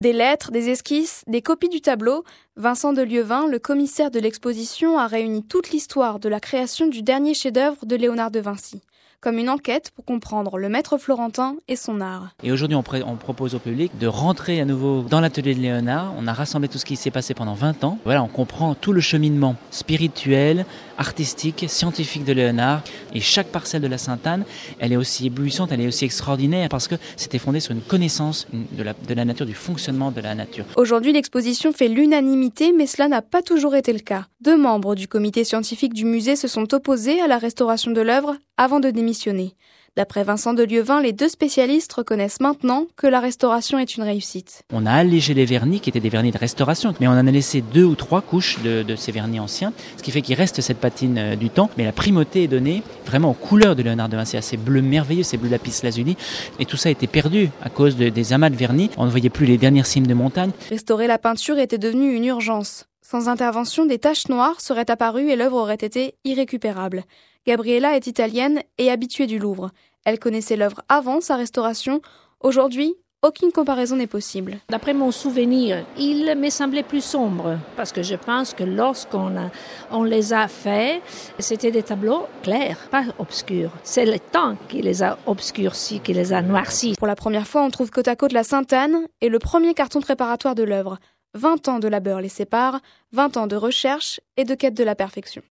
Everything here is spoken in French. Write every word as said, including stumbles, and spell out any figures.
Des lettres, des esquisses, des copies du tableau, Vincent de Lieuvin, le commissaire de l'exposition, a réuni toute l'histoire de la création du dernier chef-d'œuvre de Léonard de Vinci, comme une enquête pour comprendre le maître florentin et son art. Et aujourd'hui, on, pré- on propose au public de rentrer à nouveau dans l'atelier de Léonard. On a rassemblé tout ce qui s'est passé pendant vingt ans. Voilà, on comprend tout le cheminement spirituel, artistique, scientifique de Léonard. Et chaque parcelle de la Sainte-Anne, elle est aussi éblouissante, elle est aussi extraordinaire parce que c'était fondé sur une connaissance de la, de la nature, du fonctionnement de la nature. Aujourd'hui, l'exposition fait l'unanimité, mais cela n'a pas toujours été le cas. Deux membres du comité scientifique du musée se sont opposés à la restauration de l'œuvre avant de démissionner. D'après Vincent de Lieuvin, les deux spécialistes reconnaissent maintenant que la restauration est une réussite. On a allégé les vernis qui étaient des vernis de restauration, mais on en a laissé deux ou trois couches de, de ces vernis anciens, ce qui fait qu'il reste cette patine euh, du temps, mais la primauté est donnée vraiment aux couleurs de Léonard de Vinci, à ces bleus merveilleux, ces bleus lapis lazuli, et tout ça a été perdu à cause de, des amas de vernis. On ne voyait plus les dernières cimes de montagne. Restaurer la peinture était devenu une urgence. Sans intervention, des taches noires seraient apparues et l'œuvre aurait été irrécupérable. Gabriella est italienne et habituée du Louvre. Elle connaissait l'œuvre avant sa restauration. Aujourd'hui, aucune comparaison n'est possible. D'après mon souvenir, il me semblait plus sombre parce que je pense que lorsqu'on a, on les a faits, c'était des tableaux clairs, pas obscurs. C'est le temps qui les a obscurcis, qui les a noircis. Pour la première fois, on trouve côte à côte la Sainte-Anne et le premier carton préparatoire de l'œuvre. vingt ans de labeur les séparent, vingt ans de recherche et de quête de la perfection.